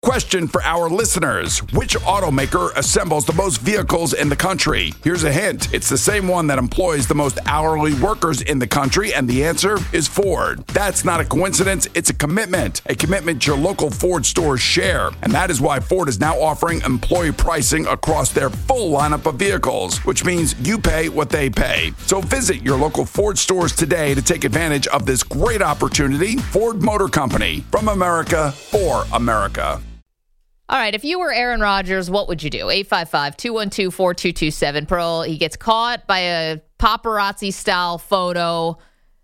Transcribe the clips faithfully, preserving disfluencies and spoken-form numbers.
Question for our listeners. Which automaker assembles the most vehicles in the country? Here's a hint. It's the same one that employs the most hourly workers in the country, and the answer is Ford. That's not a coincidence. It's a commitment. A commitment your local Ford stores share. And that is why Ford is now offering employee pricing across their full lineup of vehicles, which means you pay what they pay. So visit your local Ford stores today to take advantage of this great opportunity. Ford Motor Company. From America, for America. All right, if you were Aaron Rodgers, what would you do? eight five five, two one two, four two two seven. Pearl, he gets caught by a paparazzi-style photo,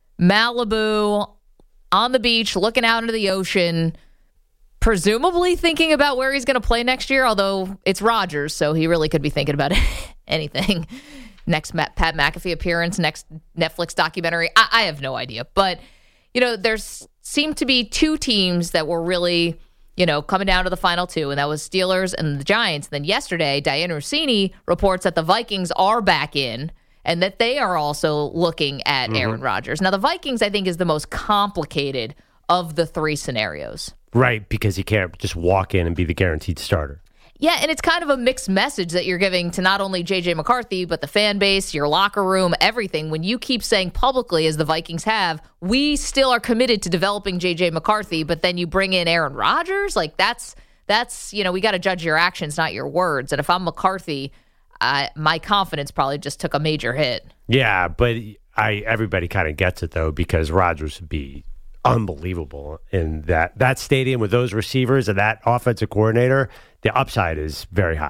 Malibu, on the beach, looking out into the ocean, presumably thinking about where he's going to play next year, although it's Rodgers, so he really could be thinking about anything. Next Pat McAfee appearance, next Netflix documentary. I, I have no idea. But, you know, there's seemed to be two teams that were really... you know, coming down to the final two, and that was Steelers and the Giants. Then yesterday, Dianna Russini reports that the Vikings are back in and that they are also looking at mm-hmm. Aaron Rodgers. Now, the Vikings, I think, is the most complicated of the three scenarios. Right, because he can't just walk in and be the guaranteed starter. Yeah, and it's kind of a mixed message that you're giving to not only J J McCarthy, but the fan base, your locker room, everything. When you keep saying publicly, as the Vikings have, we still are committed to developing J J McCarthy, but then you bring in Aaron Rodgers, like that's, that's you know, we got to judge your actions, not your words. And if I'm McCarthy, uh, my confidence probably just took a major hit. Yeah, but I everybody kind of gets it, though, because Rodgers would be unbelievable in that that stadium with those receivers and that offensive coordinator. The upside is very high.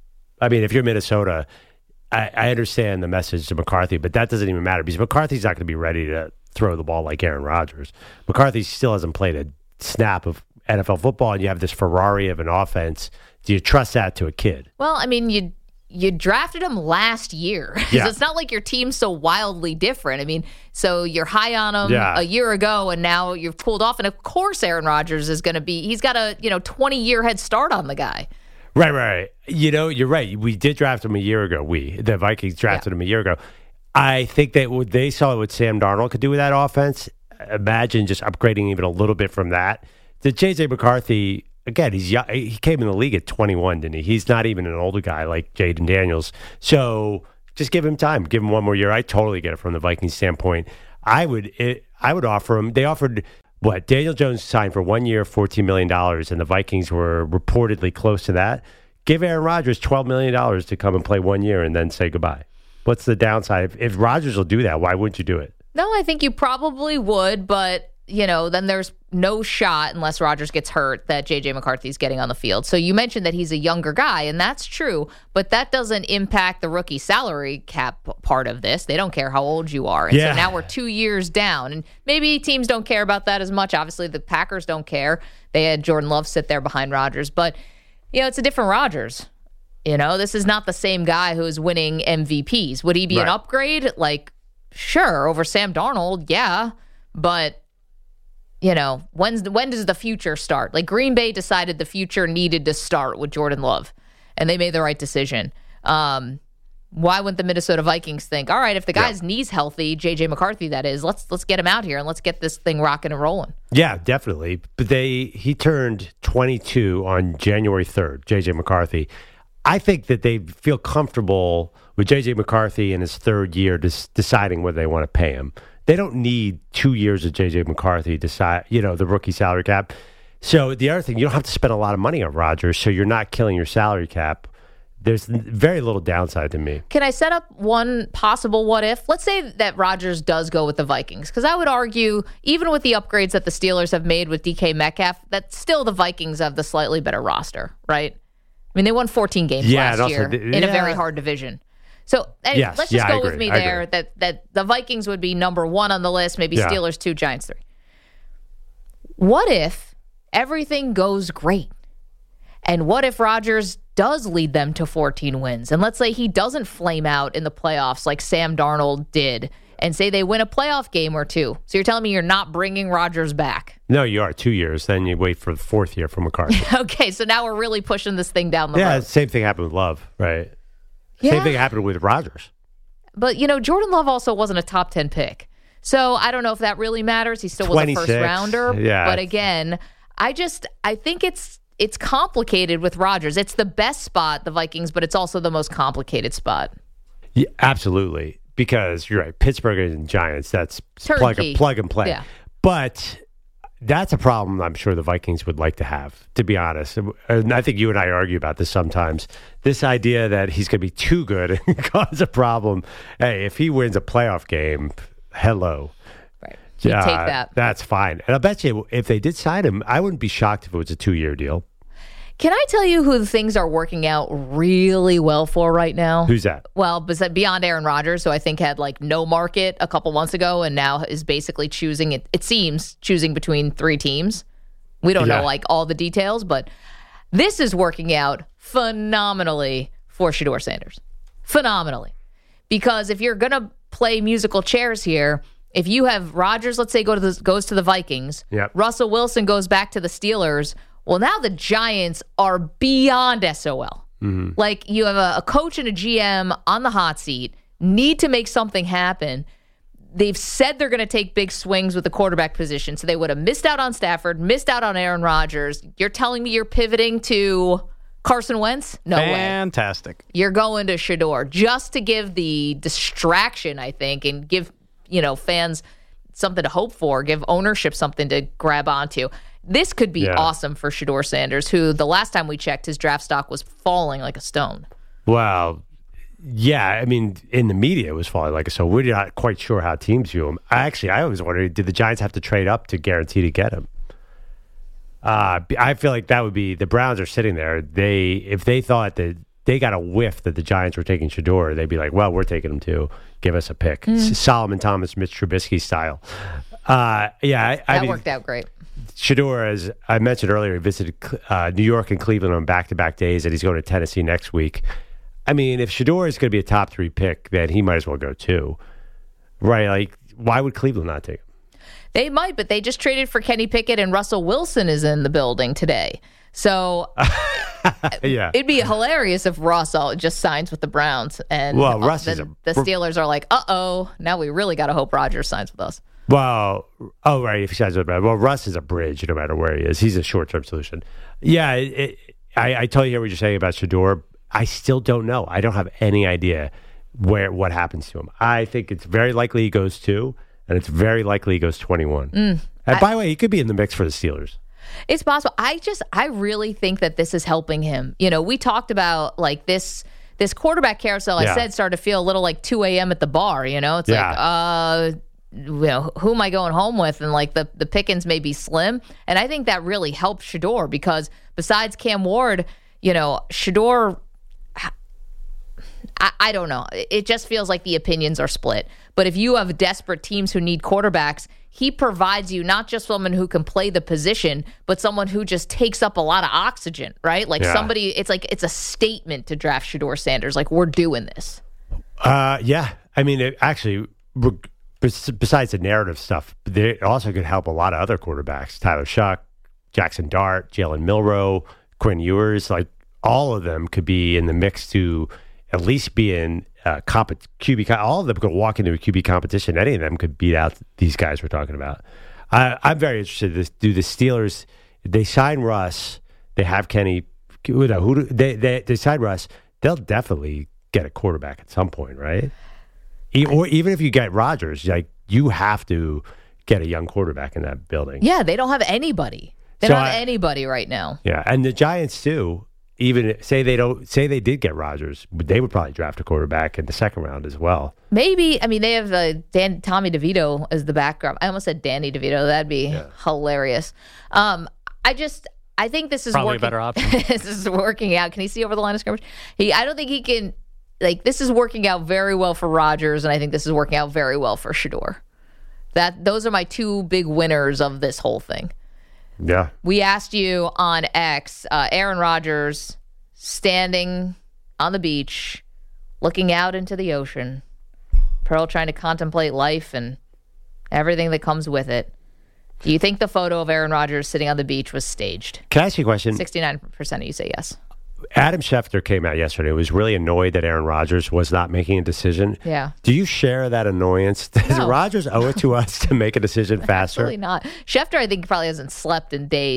I mean, if you're Minnesota, I, I understand the message to McCarthy, but that doesn't even matter because McCarthy's not going to be ready to throw the ball like Aaron Rodgers. McCarthy still hasn't played a snap of N F L football, and you have this Ferrari of an offense. Do you trust that to a kid? Well, I mean, you you drafted him last year. Yeah. So it's not like your team's so wildly different. I mean, so you're high on him yeah. a year ago, and now you've cooled off. And of course, Aaron Rodgers is going to be, he's got a, you know, twenty-year head start on the guy. Right, right. You know, you're right. We did draft him a year ago. We, the Vikings drafted yeah. him a year ago. I think that what they saw what Sam Darnold could do with that offense. Imagine just upgrading even a little bit from that. The J J McCarthy, again, he's young, he came in the league at twenty-one, didn't he? He's not even an older guy like Jaden Daniels. So just give him time. Give him one more year. I totally get it from the Vikings standpoint. I would it, I would offer him. They offered, what, Daniel Jones signed for one year, fourteen million dollars, and the Vikings were reportedly close to that. Give Aaron Rodgers twelve million dollars to come and play one year and then say goodbye. What's the downside? If, if Rodgers will do that, why wouldn't you do it? No, I think you probably would, but... you know, then there's no shot unless Rodgers gets hurt that J J McCarthy's getting on the field. So you mentioned that he's a younger guy, and that's true, but that doesn't impact the rookie salary cap part of this. They don't care how old you are. And yeah. so now we're two years down, and maybe teams don't care about that as much. Obviously, the Packers don't care. They had Jordan Love sit there behind Rodgers, but, you know, it's a different Rodgers. You know, this is not the same guy who's winning M V Ps. Would he be right. an upgrade? Like, sure, over Sam Darnold, yeah, but... you know, when's the, when does the future start? Like Green Bay decided the future needed to start with Jordan Love, and they made the right decision. Um, why wouldn't the Minnesota Vikings think, all right, if the guy's yeah. knees healthy, J J McCarthy, that is, let's let's get him out here and let's get this thing rocking and rolling. Yeah, definitely. But they he turned twenty-two on January third, J J McCarthy. I think that they feel comfortable with J J McCarthy in his third year just deciding whether they want to pay him. They don't need two years of J J McCarthy to decide, you know, the rookie salary cap. So the other thing, you don't have to spend a lot of money on Rodgers, so you're not killing your salary cap. There's very little downside to me. Can I set up one possible what if? Let's say that Rodgers does go with the Vikings, because I would argue, even with the upgrades that the Steelers have made with D K Metcalf, that still the Vikings have the slightly better roster, right? I mean, they won fourteen games yeah, last also, year yeah. in a very hard division. So anyway, yes, let's just yeah, go with me I there agree. that, that the Vikings would be number one on the list, maybe yeah. Steelers two, Giants three. What if everything goes great? And what if Rodgers does lead them to fourteen wins? And let's say he doesn't flame out in the playoffs like Sam Darnold did, and say they win a playoff game or two. So you're telling me you're not bringing Rodgers back? No, you are. Two years. Then you wait for the fourth year for McCarthy. Okay, so now we're really pushing this thing down the yeah, road. Yeah, same thing happened with Love, right? Yeah. Same thing happened with Rodgers. But, you know, Jordan Love also wasn't a top ten pick. So I don't know if that really matters. He still was a first rounder. Yeah. But again, I just, I think it's it's complicated with Rodgers. It's the best spot, the Vikings, but it's also the most complicated spot. Yeah, absolutely. Because you're right, Pittsburgh and Giants, that's plug, plug and play. Yeah. But that's a problem I'm sure the Vikings would like to have, to be honest. And I think you and I argue about this sometimes. This idea that he's going to be too good and cause a problem. Hey, if he wins a playoff game, hello. Right. You uh, take that. That's fine. And I bet you if they did sign him, I wouldn't be shocked if it was a two-year deal. Can I tell you who things are working out really well for right now? Who's that? Well, beyond Aaron Rodgers, who I think had like no market a couple months ago and now is basically choosing, it, it seems, choosing between three teams. We don't yeah. know like all the details, but this is working out phenomenally for Shedeur Sanders. Phenomenally. Because if you're going to play musical chairs here, if you have Rodgers, let's say, go to the, goes to the Vikings, yep. Russell Wilson goes back to the Steelers. Well, now the Giants are beyond S O L. Mm-hmm. Like, you have a, a coach and a G M on the hot seat, need to make something happen. They've said they're going to take big swings with the quarterback position, so they would have missed out on Stafford, missed out on Aaron Rodgers. You're telling me you're pivoting to Carson Wentz? No Fantastic. way. Fantastic. You're going to Shedeur just to give the distraction, I think, and give, you know, fans something to hope for, give ownership something to grab onto. This could be yeah. awesome for Shedeur Sanders, who the last time we checked, his draft stock was falling like a stone. Well, yeah, I mean, in the media, it was falling like a stone. We're not quite sure how teams view him. I actually, I was wondering, did the Giants have to trade up to guarantee to get him? Uh, I feel like that would be, the Browns are sitting there. They, if they thought that they got a whiff that the Giants were taking Shedeur, they'd be like, well, we're taking him too. Give us a pick. Mm. Solomon Thomas, Mitch Trubisky style. Uh, yeah, I, that I mean, worked out great. Shedeur, as I mentioned earlier, he visited uh, New York and Cleveland on back-to-back days, and he's going to Tennessee next week. I mean, if Shedeur is going to be a top three pick, then he might as well go too. Right? Like, why would Cleveland not take him? They might, but they just traded for Kenny Pickett, and Russell Wilson is in the building today. So yeah. it'd be hilarious if Russell just signs with the Browns. And well, Russ the, is a, the Steelers are like, uh-oh, now we really got to hope Rodgers signs with us. Well, oh, right, if he signs with the Browns. Well, Russ is a bridge no matter where he is. He's a short-term solution. Yeah, it, it, I, I totally hear what you're saying about Shedeur. I still don't know. I don't have any idea where what happens to him. I think it's very likely he goes two, and it's very likely he goes twenty-one. Mm, and I, by the way, he could be in the mix for the Steelers. It's possible. I just, I really think that this is helping him. You know, we talked about like this this quarterback carousel, yeah. I said, started to feel a little like two a.m. at the bar. You know, it's yeah. like, uh, you know, who am I going home with? And like the, the pickings may be slim. And I think that really helped Shedeur because besides Cam Ward, you know, Shedeur, I, I don't know. It just feels like the opinions are split. But if you have desperate teams who need quarterbacks, he provides you not just someone who can play the position, but someone who just takes up a lot of oxygen, right? Like yeah. somebody, it's like it's a statement to draft Shedeur Sanders. Like, we're doing this. Uh, yeah. I mean, it actually, besides the narrative stuff, it also could help a lot of other quarterbacks. Tyler Shuck, Jackson Dart, Jalen Milroe, Quinn Ewers, like all of them could be in the mix to at least be in uh, comp- Q B. All of them could walk into a Q B competition. Any of them could beat out these guys we're talking about. I, I'm very interested. This, do the Steelers? They sign Russ. They have Kenny. Who, who do, they, they they sign Russ. They'll definitely get a quarterback at some point, right? E- or even if you get Rodgers, like you have to get a young quarterback in that building. Yeah, they don't have anybody. They So don't have I- anybody right now. Yeah, and the Giants too. Even say they don't say they did get Rodgers, they would probably draft a quarterback in the second round as well. Maybe. I mean, they have uh, Dan, Tommy DeVito as the background. I almost said Danny DeVito. That'd be Yeah. hilarious. Um, I just, I think this is Probably working. a better option. This is working out. Can he see over the line of scrimmage? He, I don't think he can. Like, this is working out very well for Rodgers, and I think this is working out very well for Shedeur. That those are my two big winners of this whole thing. Yeah, We asked you on X, uh, Aaron Rodgers standing on the beach, looking out into the ocean, Pearl trying to contemplate life and everything that comes with it. Do you think the photo of Aaron Rodgers sitting on the beach was staged? can I ask you a question? sixty-nine percent of you say yes. Adam Schefter came out yesterday. Was really annoyed that Aaron Rodgers was not making a decision. Yeah. Do you share that annoyance? Does No. Rodgers owe it to us to make a decision faster? Absolutely not. Schefter, I think, probably hasn't slept in days.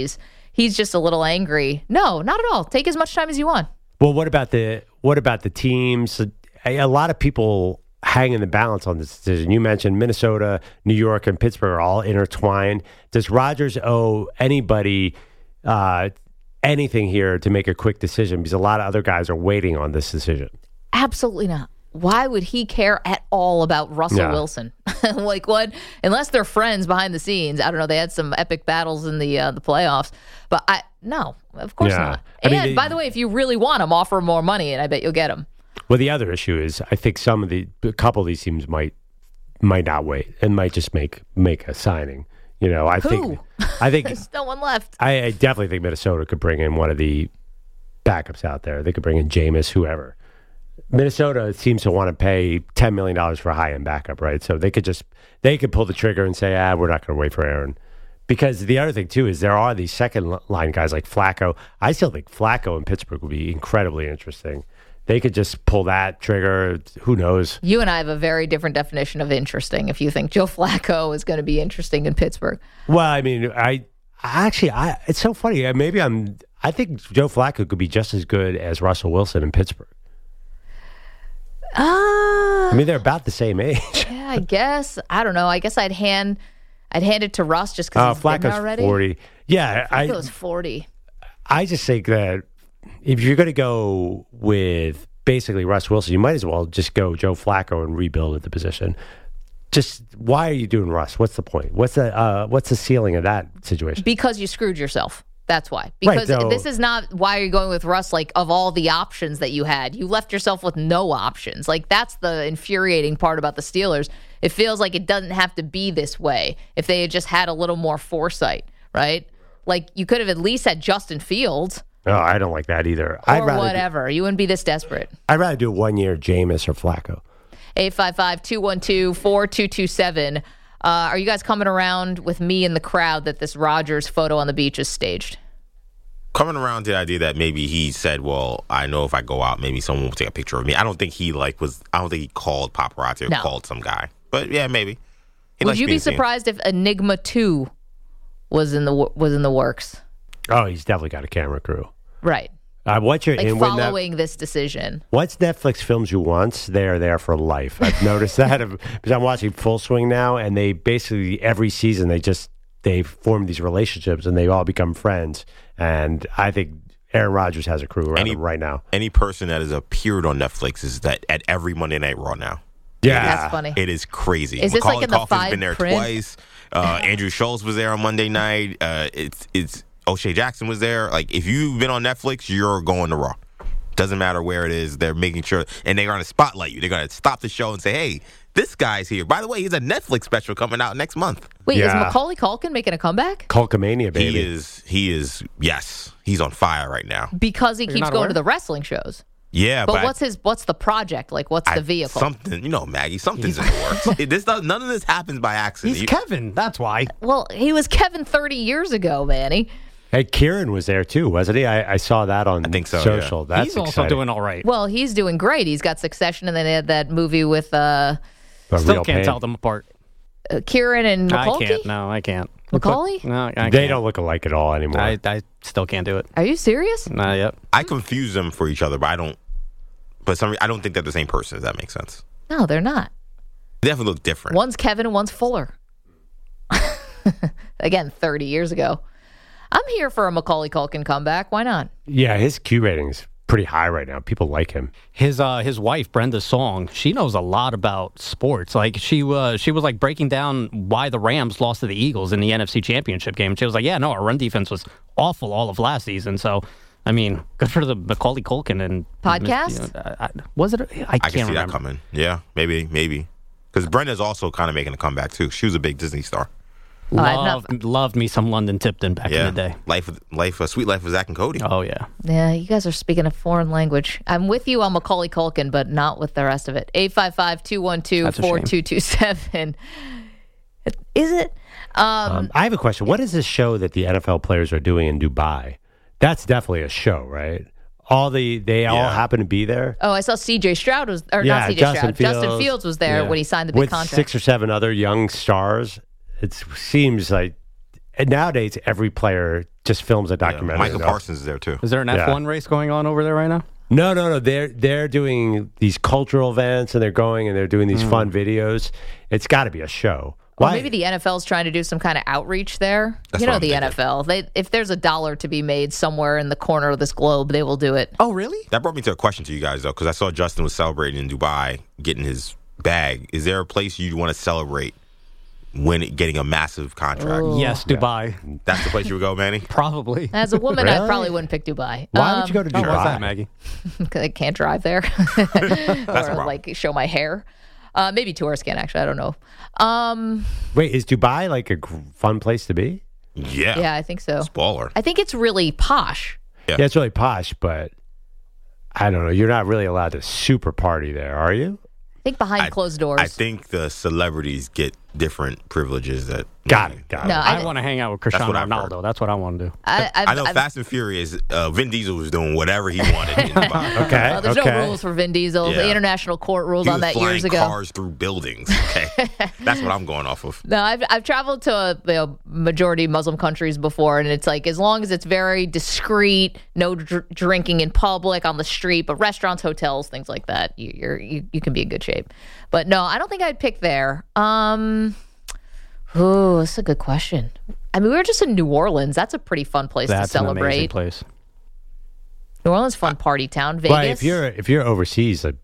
he's just a little angry. No, not at all. Take as much time as you want. Well, what about the what about the teams? A, a lot of people hang in the balance on this decision. You mentioned Minnesota, New York, and Pittsburgh are all intertwined. Does Rodgers owe anybody uh, anything here to make a quick decision? Because a lot of other guys are waiting on this decision. Absolutely not. Why would he care at all about Russell Yeah. Wilson? Like what? Unless they're friends behind the scenes. I don't know. They had some epic battles in the uh, the playoffs, but I no, of course Yeah. not. I And mean, they- by the way, if you really want him, offer him more money, and I bet you'll get him. Well, the other issue is I think some of the a couple of these teams might might not wait and might just make make a signing. You know, I Who? think I think There's no one left. I, I definitely think Minnesota could bring in one of the backups out there. They could bring in Jameis, whoever. Minnesota seems to want to pay ten million dollars for a high end backup, right? So they could just they could pull the trigger and say, ah, we're not going to wait for Aaron. Because the other thing too is there are these second line guys like Flacco. I still think Flacco in Pittsburgh would be incredibly interesting. They could just pull that trigger. Who knows? You and I have a very different definition of interesting. If you think Joe Flacco is going to be interesting in Pittsburgh, Well, I mean, I actually, I it's so funny. Maybe I'm. I think Joe Flacco could be just as good as Russell Wilson in Pittsburgh. ah, I mean, they're about the same age. yeah, I guess I don't know. I guess I'd hand I'd hand it to Russ just because Uh, he's been there Flacco's already. forty. Yeah, I I think it was forty. I just think that if you're going to go with basically Russ Wilson, you might as well just go Joe Flacco and rebuild at the position. Just why are you doing Russ? What's the point? What's the uh, what's the ceiling of that situation? Because you screwed yourself. That's why. Because so- this is not why you're going with Russ. Like, of all the options that you had, you left yourself with no options. Like, that's the infuriating part about the Steelers. It feels like it doesn't have to be this way if they had just had a little more foresight, right? Like, you could have at least had Justin Fields No, I don't like that either. or I'd rather whatever. You wouldn't be this desperate. Do, I'd rather do one year Jameis or Flacco. eight five five, two one two, four two two seven. Uh, are you guys coming around with me in the crowd that this Rodgers photo on the beach is staged? Coming around to the idea that maybe he said, well, I know if I go out, maybe someone will take a picture of me. I don't think he like was, I don't think he called paparazzi or No. called some guy. But yeah, maybe. He Would likes you be being seen. surprised if Enigma two was in the wo- was in the works? Oh, he's definitely got a camera crew. Right. Uh, what's your Like and when that- following this decision. Once Netflix films you once, they are there for life. I've noticed that because I'm watching Full Swing now, and they basically every season they just they form these relationships and they all become friends. And I think Aaron Rodgers has a crew around Any- him right now. Any person that has appeared on Netflix is that at every Monday Night Raw now. Yeah, That's funny. It is crazy. Is this Macaulay like in the Culkin's fine been there print? twice. Uh, Andrew Schultz was there on Monday night. Uh, it's it's O'Shea Jackson was there. Like, if you've been on Netflix, you're going to Raw. Doesn't matter where it is. They're making sure, and they're going to spotlight you. They're going to stop the show and say, "Hey, this guy's here." By the way, he's a Netflix special coming out next month. Wait, Yeah. is Macaulay Culkin making a comeback? Culkamania, baby. He is. He is. Yes, he's on fire right now. Because he You're keeps not going aware? to the wrestling shows. Yeah, But but, what's his what's the project? Like what's I- the vehicle? Something, you know, Maggie. Something's in the works. It- this does, none of this happens by accident. He's You- Kevin. That's why. Well, he was Kevin thirty years ago, Manny. Hey, Kieran was there too, wasn't he? I, I saw that on I think so, social. yeah. That's He's also exciting. doing all right. Well, he's doing great. He's got Succession, and then they had that movie with uh, A Still real can't pain. tell them apart. uh, Kieran and Macaulay. I can't. No, I can't. Macaulay? No, I They can't. don't look alike at all anymore. I, I still can't do it. Are you serious? Not yet. I confuse them for each other, but I don't. But some, I don't think they're the same person. If that makes sense. No, they're not. They definitely look different. One's Kevin and one's Fuller. Again, thirty years ago. I'm here for a Macaulay Culkin comeback. Why not? yeah, his Q rating's pretty high right now. People like him. His uh his wife Brenda Song, she knows a lot about sports. Like she uh, she was like breaking down why the Rams lost to the Eagles in the N F C Championship game. She was like, "Yeah, no, our run defense was awful all of last season." So, I mean, good for the Macaulay Culkin and Podcast? You know, I, I, was it? I can't I can see remember. that coming. Yeah, maybe, maybe. Because Brenda's also kind of making a comeback too. She was a big Disney star. Oh, I've not- Loved, loved me some London Tipton back Yeah, in the day. life, with- life, a sweet life with Zach and Cody. Oh yeah. Yeah, you guys are speaking a foreign language. I'm with you on Macaulay Culkin, but not with the rest of it. eight five five, two one two, That's a four two two seven. Is it? Um, Um, I have a question. What is this show that the N F L players are doing in Dubai? That's definitely a show, right? All the they all Yeah. happen to be there. oh, I saw C J Stroud was, or yeah, not C J Justin Stroud. Fields, Justin Fields was there yeah. when he signed the big with contract. six or seven other young stars. It seems like and nowadays every player just films a Yeah, documentary. Michael no? Parsons is there too. Is there an Yeah. F one race going on over there right now? No, no, no. They're they're doing these cultural events and they're going and they're doing these Mm. fun videos. It's got to be a show. Or Why? maybe the N F L's trying to do some kind of outreach there. That's you what know I'm the thinking. N F L. They if there's a dollar to be made somewhere in the corner of this globe, they will do it. Oh, really? That brought me to a question to you guys though, because I saw Justin was celebrating in Dubai, getting his bag. Is there a place you'd want to celebrate when getting a massive contract? Yes, Dubai. That's the place you would go, Manny. Probably. As a woman, I Really? probably wouldn't pick Dubai. Why Um, would you go to Oh, Dubai? what's that, Maggie? Because I can't drive there a or problem. like show my hair. Uh, maybe tourists can actually. I don't know. Um, Wait, is Dubai like a gr- fun place to be? Yeah, yeah, I think so. it's baller. I think it's really posh. Yeah. Yeah, it's really posh, but I don't know. You're not really allowed to super party there, are you? I think behind I- closed doors. I think the celebrities get different privileges that. Got it. Got No, it. I- I, want to hang out with That's Cristiano what I've heard. Ronaldo. That's what I want to do. I, I've, I know I've- Fast and Furious. Uh, Vin Diesel was doing whatever he wanted. In Dubai. Okay. uh, there's okay. no rules for Vin Diesel. The Yeah. international court ruled He on was that flying years ago. cars through buildings. Okay, that's what I'm going off of. No, I've I've traveled to a you know, majority Muslim countries before, and it's like as long as it's very discreet, no dr- drinking in public on the street, but restaurants, hotels, things like that, you, you're you, you can be in good shape. But no, I don't think I'd pick there. Um, ooh, that's a good question. I mean, we were just in New Orleans. That's a pretty fun place That's to an amazing celebrate. place. New Orleans, fun party town. Vegas. Right, if you're if you're overseas, like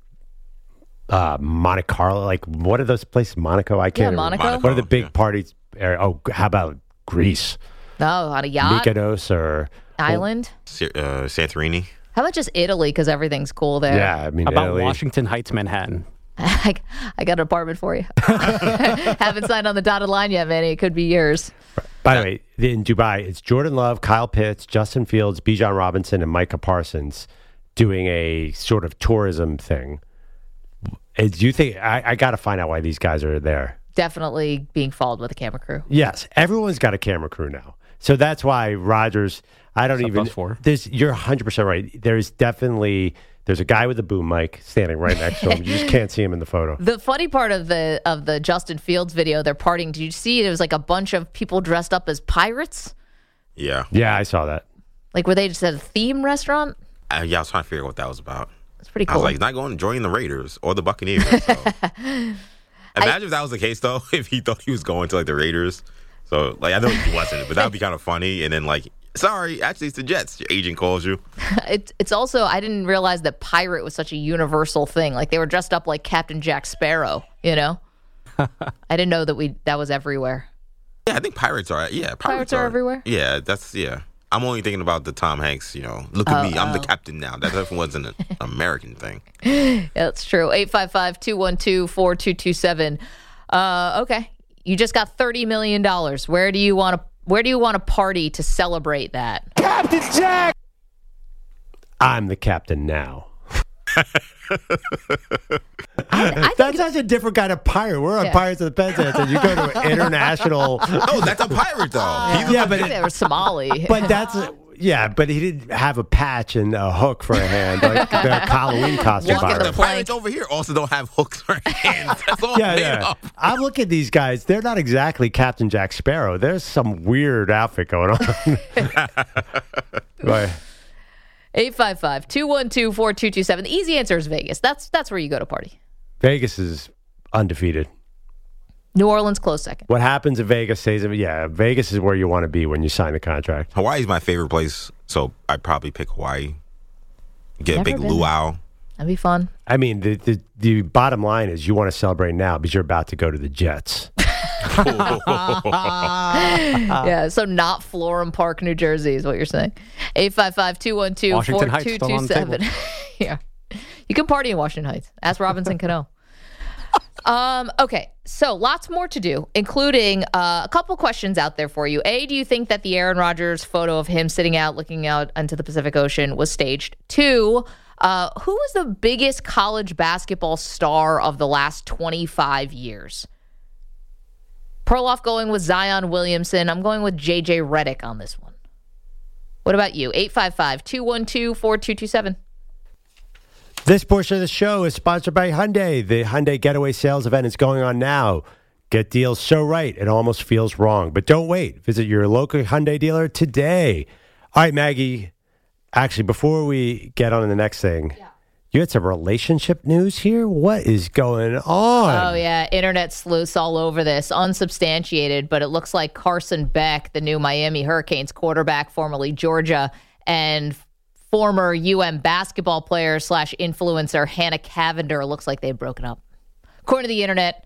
uh, Monte Carlo, like what are those places? Monaco, I can't. Yeah, remember. Monaco. What are the big Yeah. parties? area- Oh, how about Greece, no, on a yacht, Mykonos, or island. Sa- Uh, Santorini. How about just Italy? Because everything's cool there. yeah, I mean How about Italy. Washington Heights, Manhattan? I, I got an apartment for you. Haven't signed on the dotted line yet, Manny. It could be yours. By the way, in Dubai, it's Jordan Love, Kyle Pitts, Justin Fields, Bijan Robinson, and Micah Parsons doing a sort of tourism thing. Uh, Do you think I, I got to find out why these guys are there? Definitely being followed with a camera crew. Yes, everyone's got a camera crew now, so that's why Rogers. I don't Except even. us four. There's you're one hundred percent right. There's definitely there's a guy with a boom mic standing right next to him. You just can't see him in the photo. The funny part of the of the Justin Fields video, they're partying. Did you see it? It was like a bunch of people dressed up as pirates. Yeah. Yeah, I saw that. Like were they just at a theme restaurant? Uh, yeah, I was trying to figure out what that was about. It's pretty I cool. was like, he's not going to join the Raiders or the Buccaneers. So. Imagine if that was the case, though, if he thought he was going to like the Raiders. So, like, I know he wasn't, but that would be kind of funny. And then, like, sorry, actually, it's the Jets. Your agent calls you. It, it's also I didn't realize that pirate was such a universal thing. Like they were dressed up like Captain Jack Sparrow. You know, I didn't know that we that was everywhere. Yeah, I think pirates are. Yeah, pirates, Pirates are everywhere? Yeah, that's yeah. I'm only thinking about the Tom Hanks. You know, look at Oh, me, I'm the oh. captain now. That definitely wasn't an American thing. Yeah, that's true. eight five five, two one two, four two two seven. Uh, okay. You just got thirty million dollars. Where do you want to where do you want to party to celebrate that? I'm the captain now. I That's such a different kind of pirate. We're on Yeah. Pirates of the Penzance, and you go to an international. Oh, that's a pirate though. He's Yeah, I but think they were Somali. but that's yeah. But he didn't have a patch and a hook for a hand like the Halloween costume Walking the pirate. the pirates over here also don't have hooks for hands. That's all Yeah, made yeah. up. I'm looking at these guys. They're not exactly Captain Jack Sparrow. There's some weird outfit going on. Right. eight five five, two one two, four two two seven. The easy answer is Vegas. That's that's where you go to party. Vegas is undefeated. New Orleans close second. What happens in Vegas stays in. Yeah, Vegas is where you want to be when you sign the contract. Hawaii's my favorite place, so I'd probably pick Hawaii. Get a Never big been luau. That'd be fun. I mean, the, the the bottom line is you want to celebrate now because you're about to go to the Jets. Yeah, so not Florham Park, New Jersey is what you're saying. eight five five, two one two, four Washington Heights two still two on the table. seven. Yeah. You can party in Washington Heights. Ask Robinson Cano. Um, okay, so lots more to do, including uh, a couple questions out there for you. A, do you think that the Aaron Rodgers photo of him sitting out, looking out into the Pacific Ocean was staged? Two, uh, who is the biggest college basketball star of the last twenty-five years? Perloff going with Zion Williamson. I'm going with J J Redick on this one. What about you? eight five five, two one two, four two two seven. This portion of the show is sponsored by Hyundai. The Hyundai Getaway Sales event is going on now. Get deals so right, it almost feels wrong. But don't wait. Visit your local Hyundai dealer today. All right, Maggie. Actually, before we get on to the next thing, yeah. you had some relationship news here? What is going on? Oh, yeah. Internet sleuths all over this. Unsubstantiated, but it looks like Carson Beck, the new Miami Hurricanes quarterback, formerly Georgia, and former U M basketball player slash influencer Hannah Cavender, looks like they've broken up. According to the internet,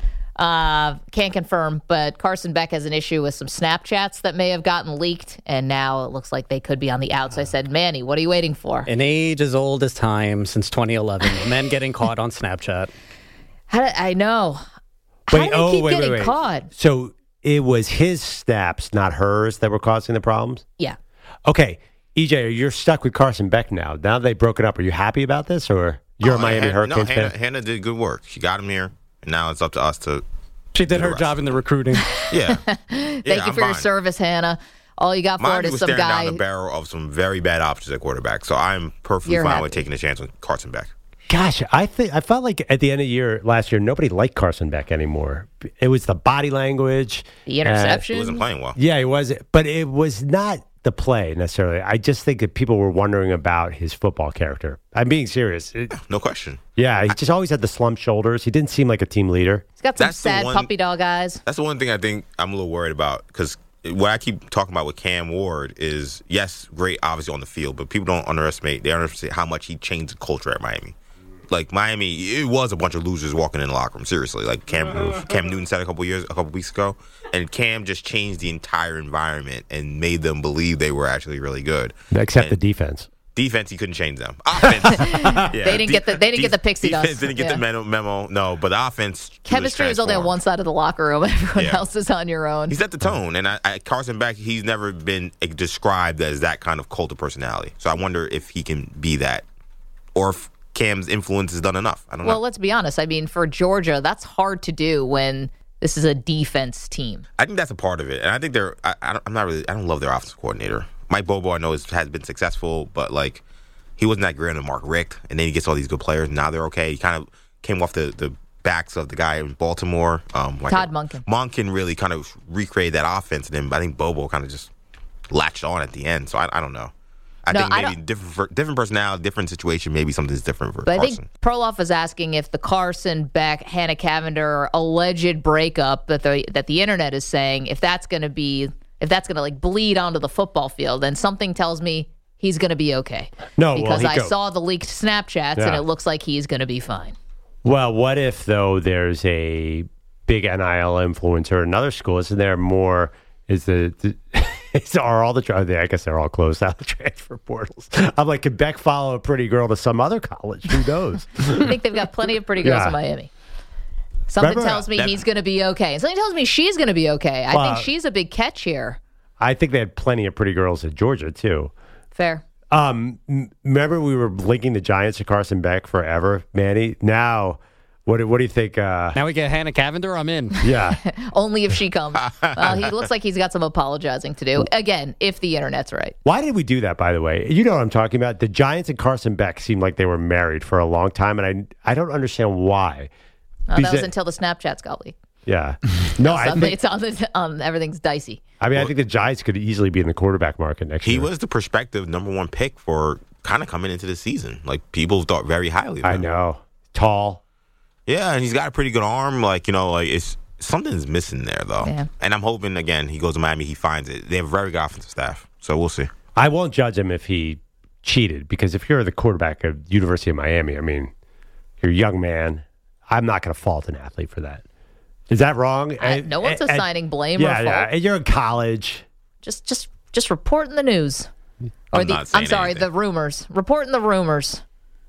uh, can't confirm, but Carson Beck has an issue with some Snapchats that may have gotten leaked, and now it looks like they could be on the outs. I said, Manny, what are you waiting for? An age as old as time, since twenty eleven. Men getting caught on Snapchat. How did, I know. Wait, How do they oh, keep wait, getting wait, wait. caught? So it was his snaps, not hers, that were causing the problems? Yeah. Okay. E J, you're stuck with Carson Beck now. Now they broke it up. Are you happy about this, or you're Oh, a Miami Han- Hurricanes no, fan? Hannah, Hannah did good work. She got him here, and now it's up to us to. She did the her rest. job in the recruiting. Yeah. Thank you for your service, Hannah. All you got for Miami it is was some staring guy. down the barrel of some very bad options at quarterback, so I'm perfectly You're fine happy. with taking a chance on Carson Beck. Gosh, I think I felt like at the end of the year last year, nobody liked Carson Beck anymore. It was the body language, The uh, interception. He wasn't playing well. yeah, he was, but it was not the play necessarily. I just think that people were wondering about his football character. I'm being serious. It- No question. yeah, he just always had the slumped shoulders. He didn't seem like a team leader. He's got some That's the sad one- puppy dog eyes. That's the one thing I think I'm a little worried about, because what I keep talking about with Cam Ward is, yes, great, obviously on the field, but people don't underestimate, they underestimate how much he changed the culture at Miami. Like Miami, it was a bunch of losers walking in the locker room. Seriously, like Cam Cam Newton said a couple years, a couple weeks ago, and Cam just changed the entire environment and made them believe they were actually really good. Except And the defense. defense, he couldn't change them. Offense, yeah, They didn't get the- they didn't get the pixie defense dust. Didn't get Yeah. the memo, memo. No, but the offense Chemistry is only on transformed. one side of the locker room. Everyone Yeah. else is on your own. He set the tone, and I, I, Carson Beck, he's never been uh, described as that kind of cult of personality. So I wonder if he can be that, or if Cam's influence has done enough. I don't Well, know. let's be honest. I mean, for Georgia, that's hard to do when this is a defense team. I think that's a part of it, and I think they're. I, I don't, I'm not really. I don't love their offensive coordinator. Mike Bobo, I know is, has been successful, but like he wasn't that great on Mark Richt, and then he gets all these good players. Now they're okay. He kind of came off the, the backs of the guy in Baltimore, um, like Todd Monken. Monken really kind of recreated that offense, and then I think Bobo kind of just latched on at the end. So I, I don't know. I No, think I maybe don't- different for, different personality, different situation. Maybe something's different for But I Carson. think Perloff is asking if the Carson Beck Hannah Cavender alleged breakup that the that the internet is saying, if that's going to be if that's going to like bleed onto the football field, then something tells me he's going to be okay. No, well, because he I go- saw the leaked Snapchats and Yeah. it looks like he's going to be fine. Well, what if, though, there's a big N I L influencer in another school? Isn't there more? Is the, the is, are all the tra- I guess they're all closed out the transfer portals. I'm like, could Beck follow a pretty girl to some other college? Who knows? I think they've got plenty of pretty girls Yeah. in Miami. Something Remember, tells me that- he's going to be okay. Something tells me she's going to be okay. I Well, think she's a big catch here. I think they had plenty of pretty girls at Georgia too. Fair. Um, m- remember we were linking the Giants to Carson Beck forever, Manny. Now, what do, what do you think? Uh, Now we get Hannah Cavender. I'm in. yeah. Only if she comes. Well, he looks like he's got some apologizing to do. Again, if the internet's right. Why did we do that, by the way? You know what I'm talking about. The Giants and Carson Beck seemed like they were married for a long time, and I I don't understand why. Uh, that Because was it- until the Snapchats got leaked. Yeah. No, I Suddenly think, it's on the um, everything's dicey. I mean, I think the Giants could easily be in the quarterback market next He year. was the prospective number one pick for kind of coming into the season. Like people thought very highly of him. I know. Tall. Yeah, and he's got a pretty good arm. Like, you know, like it's something's missing there though. Yeah. And I'm hoping again he goes to Miami, he finds it. They have a very good offensive staff, so we'll see. I won't judge him if he cheated, because if you're the quarterback of University of Miami, I mean, you're a young man. I'm not going to fault an athlete for that. Is that wrong? Uh, no one's And- and- assigning blame yeah, or yeah. fault. And you're in college. Just, just, just reporting the news. Or I'm the, not saying I'm sorry, anything. the rumors. Reporting the rumors.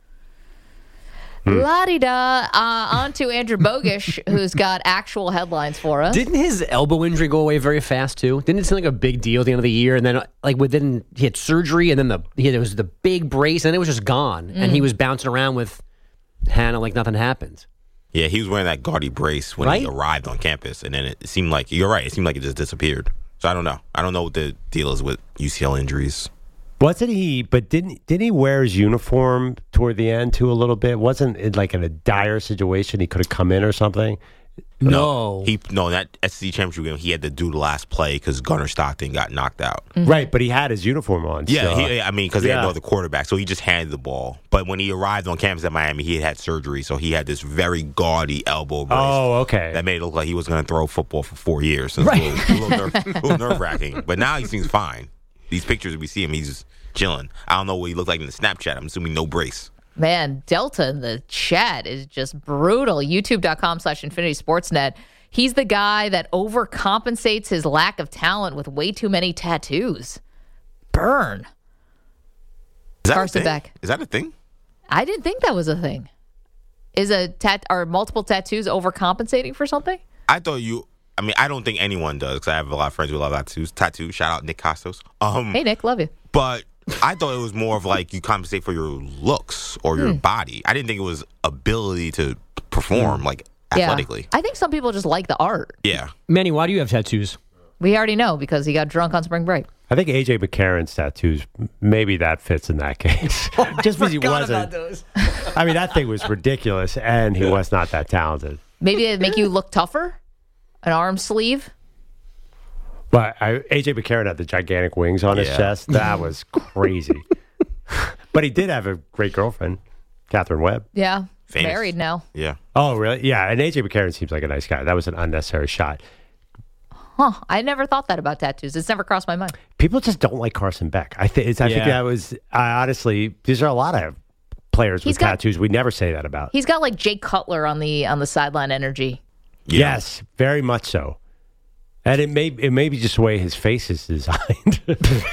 Hmm. La di da. Uh, on to Andrew Bogish, who's got actual headlines for us. Didn't his elbow injury go away very fast too? Didn't it seem like a big deal at the end of the year? And then, like within, he had surgery, and then the he had, it was the big brace, and it was just gone. And Mm. he was bouncing around with Hannah like nothing happened. Yeah, he was wearing that gaudy brace when he Right? arrived on campus, and then it seemed like you're right. It seemed like it just disappeared. So I don't know. I don't know what the deal is with U C L injuries. Wasn't he? But didn't didn't he wear his uniform toward the end too a little bit? Wasn't it like in a dire situation he could have come in or something? No. He no that S E C championship game. He had to do the last play because Gunnar Stockton got knocked out. Right, but he had his uniform on. Yeah, so- he, I mean, because they Yeah. had no other quarterback, so he just handed the ball. But when he arrived on campus at Miami, he had had surgery, so he had this very gaudy elbow brace. Oh, okay. That made it look like he was going to throw football for four years. So right. It was a little, a little, nerve, a little nerve-wracking. But now he seems fine. These pictures, we see him, he's just chilling. I don't know what he looked like in the Snapchat. I'm assuming no brace. Man, Delta in the chat is just brutal. YouTube.com slash Infinity Sportsnet. He's the guy that overcompensates his lack of talent with way too many tattoos. Burn. Is that Carson a thing? Beck. Is that a thing? I didn't think that was a thing. Is a tat are multiple tattoos overcompensating for something? I thought you. I mean, I don't think anyone does because I have a lot of friends who love tattoos. Tattoos. Shout out Nick Costos. Um, Hey, Nick, love you. But I thought it was more of like you compensate for your looks or your Hmm. body. I didn't think it was ability to perform like athletically. Yeah. I think some people just like the art. Yeah. Manny, why do you have tattoos? We already know because he got drunk on spring break. I think A J McCarron's tattoos, maybe that fits in that case. Just because he wasn't. I mean, that thing was ridiculous, and he was not that talented. Maybe it make you look tougher? An arm sleeve? But I, A J McCarron had the gigantic wings on his Yeah. chest. That was crazy. But he did have a great girlfriend, Catherine Webb. Yeah. Famous. Married now. Yeah. Oh, really? Yeah, and A J McCarron seems like a nice guy. That was an unnecessary shot. Huh. I never thought that about tattoos. It's never crossed my mind. People just don't like Carson Beck. I, th- I think Yeah. that was, I honestly, these are a lot of players He's with got- tattoos. We never say that about. He's got like Jake Cutler on the on the sideline energy. Yeah. Yes, very much so. And it may it may be just the way his face is designed.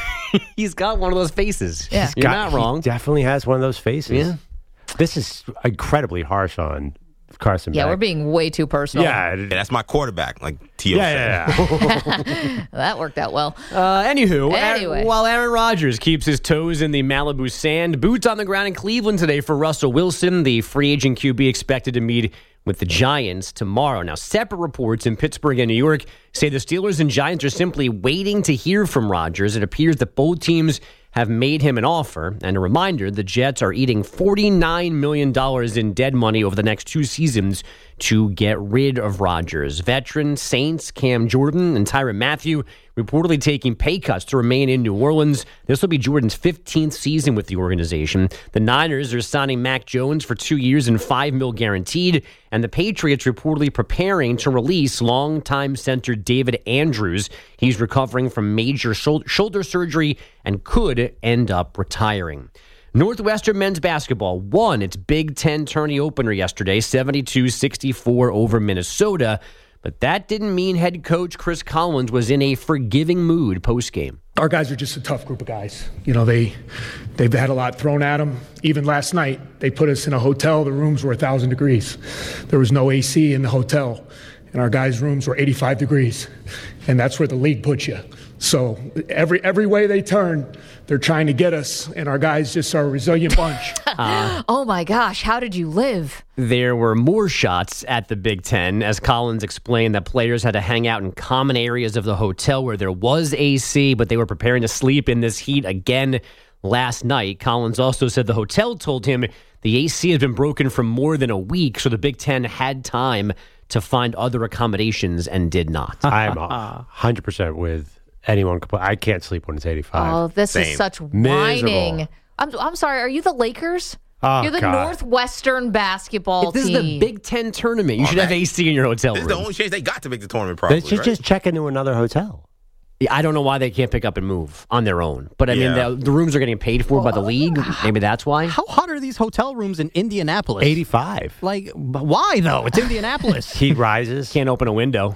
He's got one of those faces. Yeah. You're Got- not wrong. He definitely has one of those faces. Yeah. This is incredibly harsh on Carson Yeah, Beck. we're being way too personal. Yeah, Yeah, that's my quarterback, like T O yeah, said. yeah, yeah. That worked out well. Uh, anywho, Anyway. Aaron- while Aaron Rodgers keeps his toes in the Malibu sand, boots on the ground in Cleveland today for Russell Wilson, the free agent Q B expected to meet with the Giants tomorrow. Now, separate reports in Pittsburgh and New York say the Steelers and Giants are simply waiting to hear from Rodgers. It appears that both teams have made him an offer. And a reminder, the Jets are eating forty-nine million dollars in dead money over the next two seasons to get rid of Rodgers. Veteran Saints Cam Jordan and Tyrann Mathieu reportedly taking pay cuts to remain in New Orleans. This will be Jordan's fifteenth season with the organization. The Niners are signing Mac Jones for two years and five mil guaranteed, and the Patriots reportedly preparing to release longtime center David Andrews. He's recovering from major shou- shoulder surgery and could end up retiring. Northwestern men's basketball won its Big Ten tourney opener yesterday, seventy-two sixty-four over Minnesota. But that didn't mean head coach Chris Collins was in a forgiving mood post-game. Our guys are just a tough group of guys. You know, they, they've had a lot thrown at them. Even last night, they put us in a hotel. The rooms were one thousand degrees. There was no A C in the hotel. And our guys' rooms were eighty-five degrees. And that's where the league puts you. So every every way they turn, they're trying to get us. And our guys just are a resilient bunch. Oh my gosh, how did you live? There were more shots at the Big Ten, as Collins explained that players had to hang out in common areas of the hotel where there was A C, but they were preparing to sleep in this heat again last night. Collins also said the hotel told him the A C had been broken for more than a week, so the Big Ten had time to find other accommodations and did not. I'm one hundred percent with anyone. compl- I can't sleep when it's eighty-five. Oh, this is Same. such Miserable. whining. I'm I'm sorry. Are you the Lakers? Oh, You're the God. Northwestern basketball If this team. is the Big Ten tournament, you should have man. A C in your hotel This is room. the only chance they got to make the tournament, They probably. should right? just check into another hotel. Yeah, I don't know why they can't pick up and move on their own. But I mean, Yeah. the, the rooms are getting paid for by the league. Maybe that's why. How hot are these hotel rooms in Indianapolis? eighty-five. Like, but why though? It's Indianapolis. Heat rises. Can't open a window.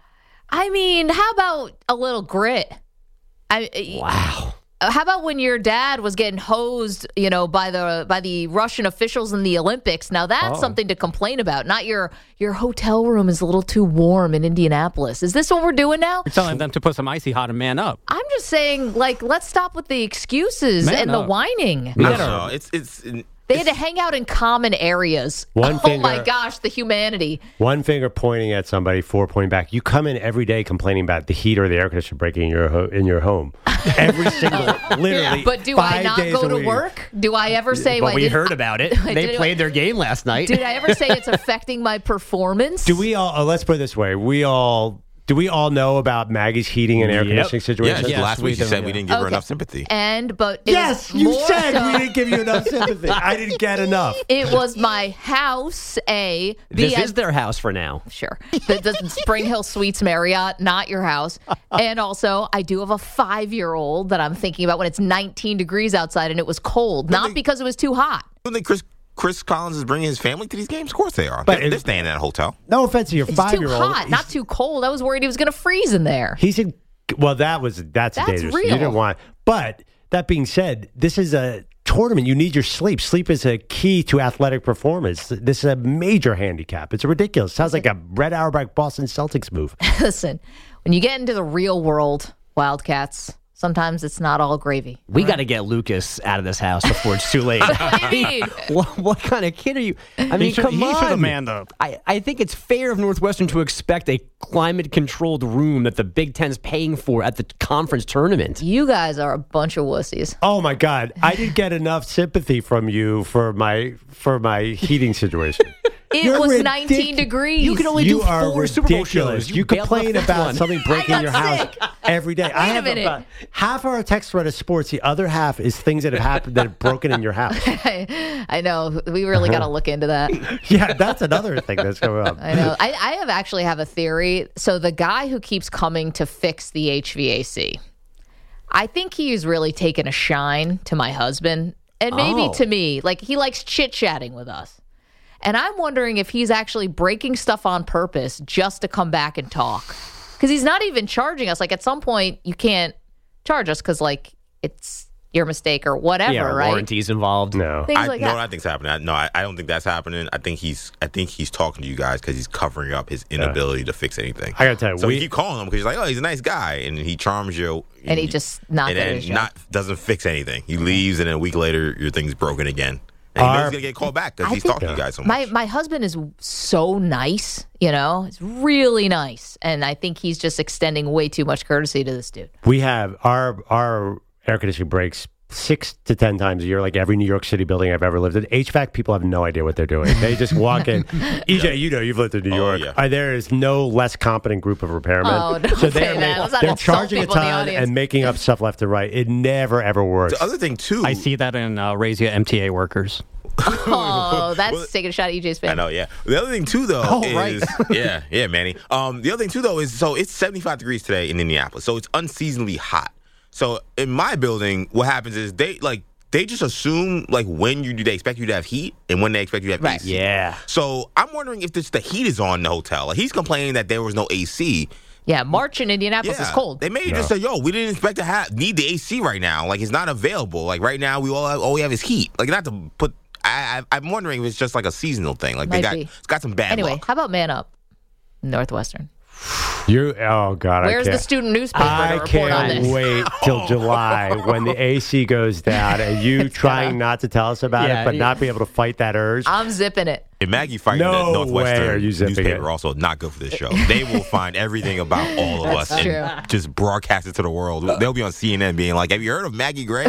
I mean, how about a little grit? I Wow. How about when your dad was getting hosed, you know, by the by the Russian officials in the Olympics? Now that's Oh. something to complain about. Not your your hotel room is a little too warm in Indianapolis. Is this what we're doing now? You're telling them to put some icy hot and man up. I'm just saying, like, let's stop with the excuses Man and the up. whining. I don't know. It's it's They had to hang out in common areas. One oh finger- my gosh, the humanity. One finger pointing at somebody, four pointing back. You come in every day complaining about the heat or the air conditioner breaking in your ho- in your home. Every single, literally. But do I five not days go a to week. work? Do I ever say? But well, we did, heard about it. I They did- played their game last night. Did I ever say it's affecting my performance? Do we all? Uh, let's put it this way: we all. Do we all know about Maggie's heating and air Yep. conditioning Yeah, situation? just Yes, last we week you do, said yeah. we didn't give her Okay. enough sympathy. And but it Yes, was you more said so- we didn't give you enough sympathy. I didn't get enough. It was my house. A B. This I- is their house for now. Sure. The, the Spring Hill Suites Marriott, not your house. And also, I do have a five-year-old that I'm thinking about when it's nineteen degrees outside and it was cold, not they- because it was too hot. Don't think Chris Chris Collins is bringing his family to these games? Of course they are. But they're, it- they're staying in a hotel. No offense to your It's too five-year-old. hot, He's- not too cold. I was worried he was going to freeze in there. He's in. Well, that was that's, That's dangerous. real. You didn't want. But that being said, this is a tournament. You need your sleep. Sleep is a key to athletic performance. This is a major handicap. It's ridiculous. Sounds like a Red Auerbach Boston Celtics move. Listen, when you get into the real world, Wildcats, sometimes it's not all gravy. We got to get Lucas out of this house before it's too late. I mean, what, what kind of kid are you? I mean, should- come he on. should have manned up. I, I think it's fair of Northwestern to expect a climate-controlled room that the Big Ten's paying for at the conference tournament. you guys are a bunch of wussies. Oh my God! I didn't get enough sympathy from you for my for my heating situation. It You're was ridic- nineteen degrees. You can only you do are four Super Bowl ridiculous. shows. You, bailed on the complain fifth about one. something breaking got your house sick. every day. I Wait a have minute. about half of our text thread is sports. The other half is things that have happened that have broken in your house. I know. We really got to look into that. Yeah, that's another thing that's coming up. I know. I, I have actually have a theory. So the guy who keeps coming to fix the H V A C, I think he's really taken a shine to my husband and maybe Oh. to me. Like he likes chit chatting with us. And I'm wondering if he's actually breaking stuff on purpose just to come back and talk. Because he's not even charging us. Like at some point, you can't charge us because like it's your mistake or whatever, Yeah, right? warranties involved. No. Things I like no, that. I think it's happening. I, no, I, I don't think that's happening. I think he's I think he's talking to you guys because he's covering up his inability to fix anything. I gotta tell you, so we- you keep calling him because he's like, oh, he's a nice guy, and he charms you, And he just not and good at then his job. not doesn't fix anything. He leaves, and then a week later, your thing's broken again. And he knows Our- he's gonna get called back because I he's think- talking to you guys so My much. my husband is so nice, you know, it's really nice, and I think he's just extending way too much courtesy to this dude. We have our our air conditioning breaks six to ten times a year, like every New York City building I've ever lived in. H V A C people have no idea what they're doing. They just walk in. E J, you know, you've lived in New Oh, York. yeah. Uh, there is no less competent group of repairmen. Oh, don't so say they're, that. ma- Let's not they're insult charging a people in the ton audience. and making up stuff left and right. It never ever works. The other thing too, I see that in uh, Razia M T A workers. Oh, that's Well, taking a shot at E J's face. I know, yeah. The other thing too, though, Oh, is right. yeah, yeah, Manny. Um, the other thing too, though, is so it's seventy-five degrees today in Indianapolis, so it's unseasonably hot. So in my building, what happens is they like they just assume like when you do they expect you to have heat and when they expect you to have Right. A C. Yeah. So I'm wondering if this the heat is on in the hotel. Like he's complaining that there was no A C. Yeah, March in Indianapolis Yeah, is cold. They may just say, "Yo, we didn't expect to have need the A C right now. Like it's not available. Like right now, we all have, all we have is heat. Like not to put." I, I, I'm wondering if it's just like a seasonal thing. Like they Might got be. it's got some bad Anyway, luck. how about Man Up, Northwestern? You oh god, Where's I the can't. student newspaper to I report on can't this? wait till July when the A C goes down and you trying not to tell us about Yeah, it, but yeah. not be able to fight that urge. I'm zipping it. And Maggie fighting No the Northwestern way are you zipping newspaper it. are also not good for this show. They will find everything about all of That's us true. and just broadcast it to the world. They'll be on C N N being like, "Have you heard of Maggie Gray?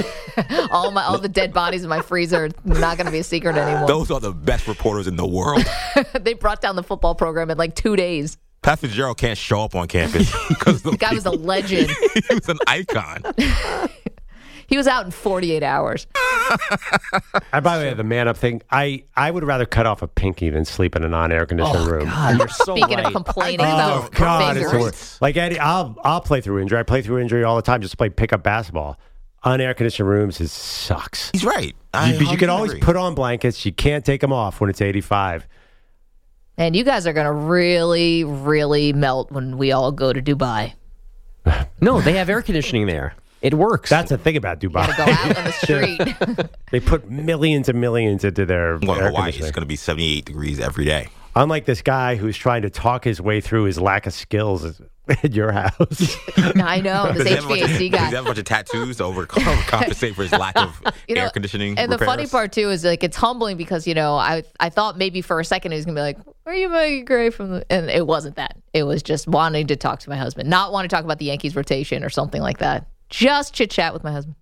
All my all the dead bodies in my freezer are not going to be a secret anymore. Those are the best reporters in the world." They brought down the football program in like two days. Pat Fitzgerald can't show up on campus because The guy was a legend. he was an icon. He was out in forty-eight hours. And by the way, the man up thing, I, I would rather cut off a pinky than sleep in a non-air conditioned room. God, you're so Speaking right. of complaining Oh about God, it's the fingers. worst. Like Eddie, I'll I'll play through injury. I play through injury all the time. Just to play pickup basketball. Unair conditioned rooms is sucks. He's right. I You, but you can always agree. put on blankets. You can't take them off when it's eighty-five. And you guys are going to really, really melt when we all go to Dubai. No, they have air conditioning there. It works. That's the thing about Dubai. Go out on the street. They put millions and millions into their I'm going to air Hawaii. It's conditioning. going to be seventy-eight degrees every day. Unlike this guy who's trying to talk his way through his lack of skills in your house. I know, this Does he have a bunch of- H V A C Does guy. he have a bunch of tattoos to over- overcompensate for his lack of You know, air conditioning And the repairs? funny part too is like it's humbling because you know I I thought maybe for a second he was gonna be like, "Are you Maggie Gray from?" the And it wasn't that. It was just wanting to talk to my husband, not want to talk about the Yankees rotation or something like that. Just chit chat with my husband.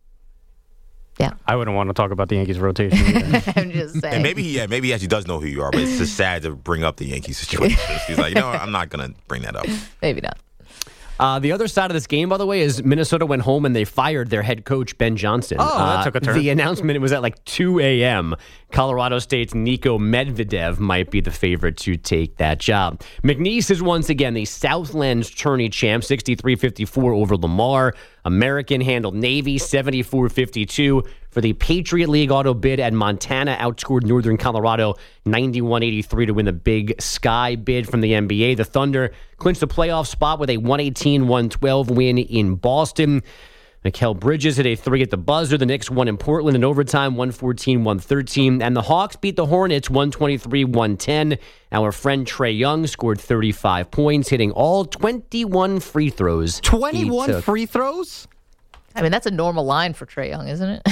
Yeah, I wouldn't want to talk about the Yankees rotation either. I'm just saying. And maybe he, yeah, maybe he actually does know who you are, but it's just sad to bring up the Yankees situation. He's like, you know what? I'm not going to bring that up. maybe not. Uh, the other side of this game, by the way, is Minnesota went home and they fired their head coach, Ben Johnston. Oh, that Uh, took a turn. The announcement was at like two a.m. Colorado State's Niko Medvedev might be the favorite to take that job. McNeese is once again the Southland's tourney champ, sixty-three fifty-four over Lamar. American handled Navy, seventy-four fifty-two. For the Patriot League auto bid at Montana, outscored Northern Colorado ninety-one eighty-three to win the Big Sky bid from the N B A. The Thunder clinched the playoff spot with a one eighteen one twelve win in Boston. Mikal Bridges hit a three at the buzzer. The Knicks won in Portland in overtime, one fourteen one thirteen. And the Hawks beat the Hornets, one twenty-three one ten. Our friend Trae Young scored thirty-five points, hitting all twenty-one free throws. he twenty-one took. free throws? I mean, that's a normal line for Trae Young, isn't it?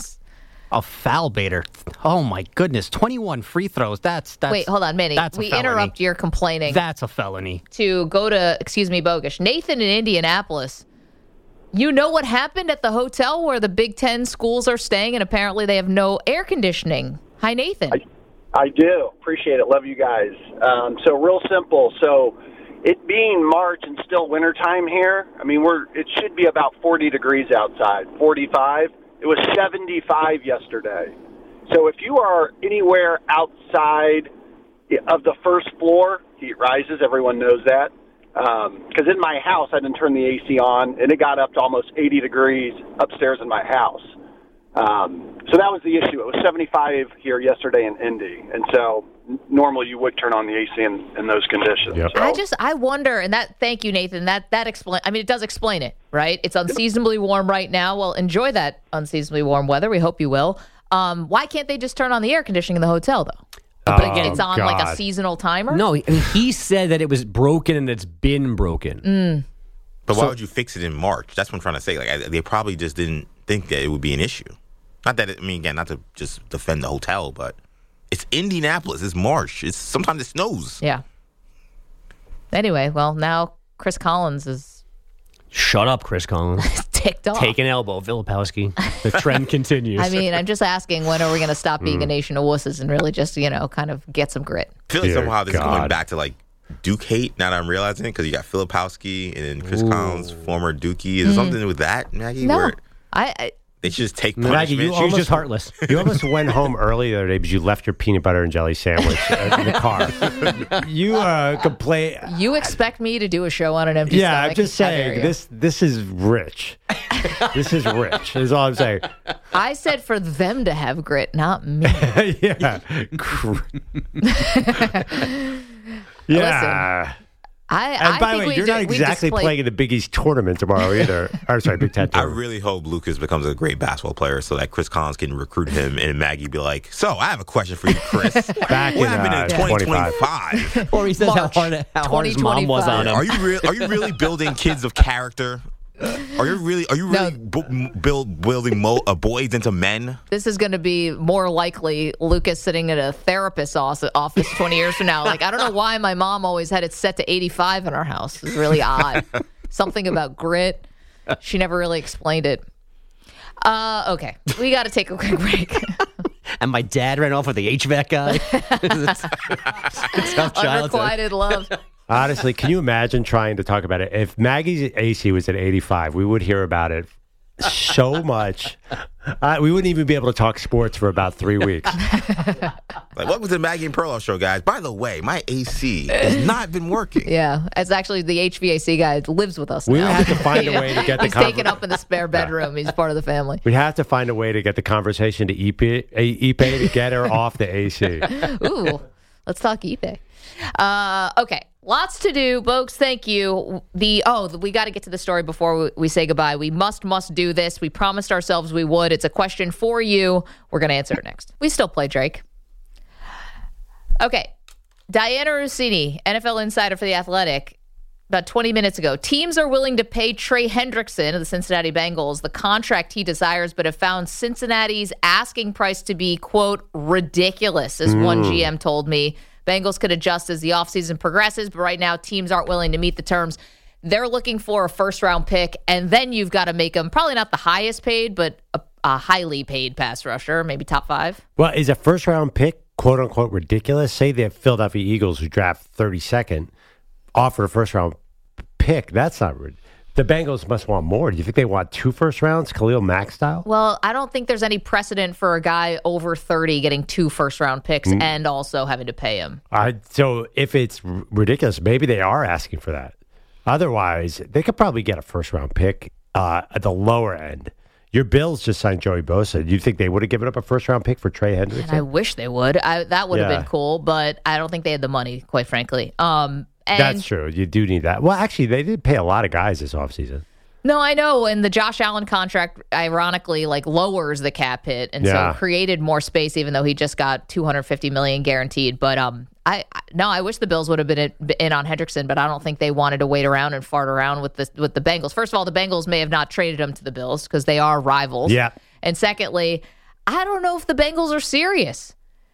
A foul baiter. Oh, my goodness. twenty-one free throws. That's, that's Wait, hold on, Manny. That's a We felony. interrupt your complaining That's a felony. to go to, excuse me, Bogush. Nathan in Indianapolis. You know what happened at the hotel where the Big Ten schools are staying, and apparently they have no air conditioning. Hi, Nathan. I, I do. Appreciate it. Love you guys. Um, so real simple. So it being March and still wintertime here, I mean, we're it should be about forty degrees outside, forty-five. It was seventy-five yesterday. So if you are anywhere outside of the first floor, heat rises. Everyone knows that. Because um, in my house, I didn't turn the A C on, and it got up to almost eighty degrees upstairs in my house. Um, so that was the issue. It was seventy-five here yesterday in Indy, and so n- normally you would turn on the A C in, in those conditions. Yep. So, I just I wonder, and that thank you, Nathan. That that explain. I mean, it does explain it, right? It's unseasonably warm right now. Well, enjoy that unseasonably warm weather. We hope you will. Um, why can't they just turn on the air conditioning in the hotel though? But Oh, again, it's on like a God. seasonal timer. No, I mean, he said that it was broken and it's been broken. Mm. But why would you fix it in March? That's what I'm trying to say. Like I, they probably just didn't think that it would be an issue. Not that it, I mean, again, not to just defend the hotel, but it's Indianapolis. It's March. It's sometimes it snows. Yeah. Anyway, well now Chris Collins is Shut up, Chris Collins. ticked off. Take an elbow, Filipowski. The trend continues. I mean, I'm just asking, when are we going to stop being a nation of wusses and really just, you know, kind of get some grit? I feel like Dear somehow this is going God. back to like Duke hate. Now that I'm realizing it, because you got Filipowski and then Chris Collins, former Dookie. Is there something with that, Maggie? Mm. No, Where I, I they should just take Maggie, punishment? you She was almost- just heartless. You almost went home early the other day because you left your peanut butter and jelly sandwich uh, in the car. You uh, complain. you expect me to do a show on an empty Yeah, stomach? I'm just How dare saying you. this. This is rich. This is rich. Is all I'm saying. I said for them to have grit, not me. Yeah. Cr- yeah. I, And I by the think way, we you're ju- not we exactly displayed- playing in the Big East tournament tomorrow either. Or sorry, Big Ten I tournament. really hope Lucas becomes a great basketball player so that Chris Collins can recruit him and Maggie be like, so I have a question for you, Chris. Back what in, happened uh, in twenty twenty-five? Or he says how March hard, how hard his mom was on him. Are you really are you really building kids of character? Are you really are you really No. bu- build building mo- uh, boys into men? This is going to be more likely Lucas sitting at a therapist's os- office twenty years from now. Like, I don't know why my mom always had it set to eighty-five in our house. It's really odd. Something about grit. She never really explained it. Uh, okay, we got to take a quick break. And my dad ran off with the H V A C guy. It's a tough childhood. Unrequited love. Honestly, can you imagine trying to talk about it? If Maggie's A C was at eighty-five, we would hear about it so much. Uh, we wouldn't even be able to talk sports for about three weeks. Like, what was the Maggie and Perloff show, guys? By the way, my A C has not been working. Yeah, it's actually the H V A C guy lives with us now. We would have to find a way to get the He's conver- taken up in the spare bedroom. He's part of the family. We'd have to find a way to get the conversation to Ipe, Ipe to get her off the A C. Ooh, let's talk eBay. Uh, okay, lots to do. Bogues, thank you. The Oh, we got to get to the story before we, we say goodbye. We must, must do this. We promised ourselves we would. It's a question for you. We're going to answer it next. We still play Drake. Okay, Diana Rossini, N F L insider for The Athletic, about twenty minutes ago. Teams are willing to pay Trey Hendrickson of the Cincinnati Bengals the contract he desires, but have found Cincinnati's asking price to be, quote, ridiculous, as mm. one G M told me. Bengals could adjust as the offseason progresses, but right now teams aren't willing to meet the terms. They're looking for a first-round pick, and then you've got to make them probably not the highest paid, but a, a highly paid pass rusher, maybe top five. Well, is a first-round pick, quote-unquote, ridiculous? Say the Philadelphia Eagles, who draft thirty-second, offer a first-round pick. That's not ridiculous. The Bengals must want more. Do you think they want two first rounds, Khalil Mack style? Well, I don't think there's any precedent for a guy over thirty getting two first-round picks mm. and also having to pay him. Uh, so if it's r- ridiculous, maybe they are asking for that. Otherwise, they could probably get a first-round pick uh, at the lower end. Your Bills just signed Joey Bosa. Do you think they would have given up a first-round pick for Trey Hendrickson? And I wish they would. I, that would have Yeah. been cool, but I don't think they had the money, quite frankly. Um, and That's true. You do need that. Well, actually, they did pay a lot of guys this offseason. No, I know. And the Josh Allen contract, ironically, like lowers the cap hit, and Yeah. so created more space, even though he just got two hundred fifty million dollars guaranteed. But um, I I- no, I wish the Bills would have been in on Hendrickson, but I don't think they wanted to wait around and fart around with the with the Bengals. First of all, the Bengals may have not traded him to the Bills because they are rivals. Yeah. And secondly, I don't know if the Bengals are serious.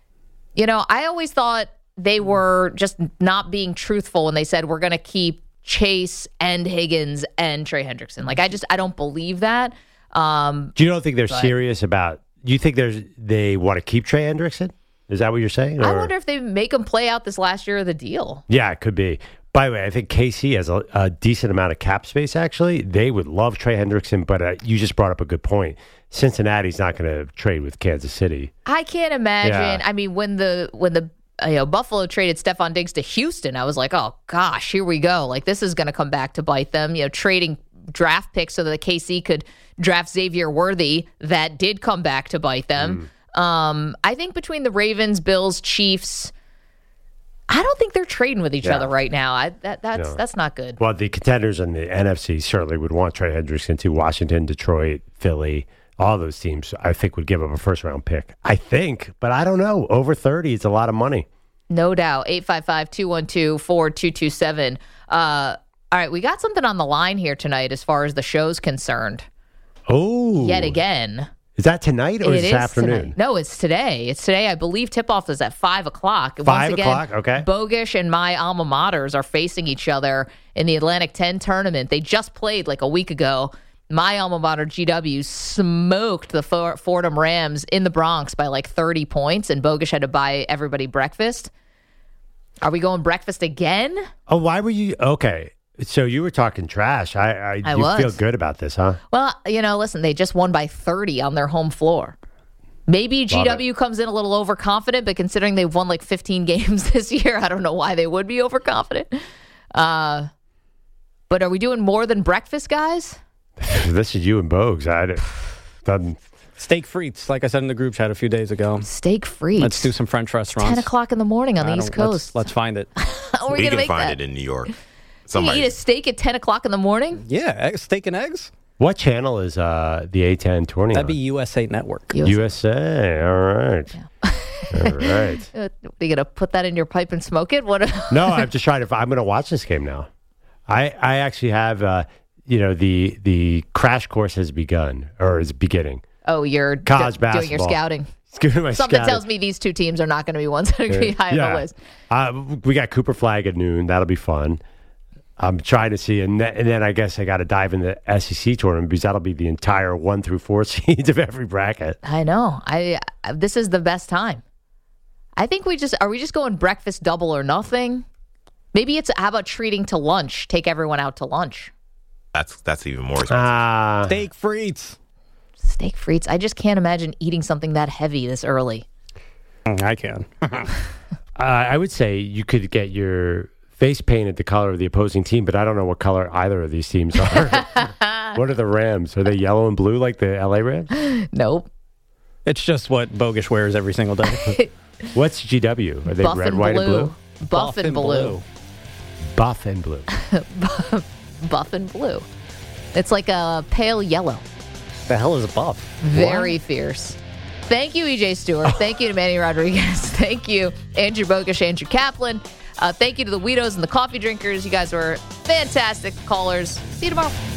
You know, I always thought they were just not being truthful when they said we're going to keep Chase and Higgins and Trey Hendrickson. Like, I just, I don't believe that. Um, Do you don't think they're but- serious about? Do you think there's they want to keep Trey Hendrickson? Is that what you're saying? I or- wonder if they make him play out this last year of the deal. Yeah, it could be. By the way, I think K C has a, a decent amount of cap space, actually. They would love Trey Hendrickson, but uh, you just brought up a good point. Cincinnati's not going to trade with Kansas City. I can't imagine. Yeah. I mean, when the when the uh, you know Buffalo traded Stephon Diggs to Houston, I was like, oh gosh, here we go. Like, this is going to come back to bite them. You know, trading draft picks so that the K C could draft Xavier Worthy. That did come back to bite them. Mm. Um, I think between the Ravens, Bills, Chiefs, I don't think they're trading with each Yeah. other right now. I, that that's No. that's not good. Well, the contenders in the N F C certainly would want Trey Hendrickson to Washington, Detroit, Philly. All those teams, I think, would give up a first-round pick. I think, but I don't know. Over thirty, it's a lot of money. No doubt. eight five five, two one two, four two two seven. Uh, all right, we got something on the line here tonight as far as the show's concerned. Oh. Yet again. Is that tonight or It is is this afternoon? tonight. No, it's today. It's today. I believe tip-off is at five o'clock. Five Once again, o'clock? Okay. Bogish and my alma maters are facing each other in the Atlantic ten tournament. They just played like a week ago. My alma mater, G W, smoked the For- Fordham Rams in the Bronx by like thirty points, and Bogish had to buy everybody breakfast. Are we going breakfast again? Oh, why were you? Okay. So you were talking trash. I, I, I you was. feel good about this, huh? Well, you know, listen, they just won by thirty on their home floor. Maybe G W Love comes in a little overconfident, but considering they've won like fifteen games this year, I don't know why they would be overconfident. Uh, but are we doing more than breakfast, guys? This is you and Bogues. I doesn't. Steak frites, like I said in the group chat a few days ago. Steak frites. Let's do some French restaurants. ten o'clock in the morning on I the don't- East let's- Coast. Let's, find it. How are we You going to can make find that? it in New York. You Somebody. eat a steak at ten o'clock in the morning? Yeah, egg- steak and eggs. What channel is uh, the A ten tourney That'd on? be U S A Network. U S A. U S A. All right. All right. Uh, Are you going to put that in your pipe and smoke it? What? No, I'm just trying to. I'm going to watch this game now. I I actually have. Uh, you know, the the crash course has begun or is beginning. Oh, you're College d- doing your basketball. scouting. It's giving my Something scouting. tells me these two teams are not going to be ones that are going to be high on the list. Uh, we got Cooper Flag at noon. That'll be fun. I'm trying to see, and, th- and then I guess I got to dive in the S E C tournament because that'll be the entire one through four seeds of every bracket. I know. I, I this is the best time. I think we just are we just going breakfast double or nothing? Maybe it's how about treating to lunch? Take everyone out to lunch. That's that's even more expensive. Ah, Steak frites. Steak frites. I just can't imagine eating something that heavy this early. I can. uh, I would say you could get your face painted the color of the opposing team, but I don't know what color either of these teams are. What are the Rams? Are they yellow and blue like the L A Rams? Nope. It's just what Bogish wears every single day. What's G W? Are they Buff red, and white, blue. and blue? Buff, and blue. Buff and blue. Buff and blue. It's like a pale yellow. The hell is a buff? Very fierce. Thank you, E J Stewart. Thank you to Manny Rodriguez. Thank you, Andrew Bogish, Andrew Kaplan. Uh, thank you to the Weedos and the coffee drinkers. You guys were fantastic callers. See you tomorrow.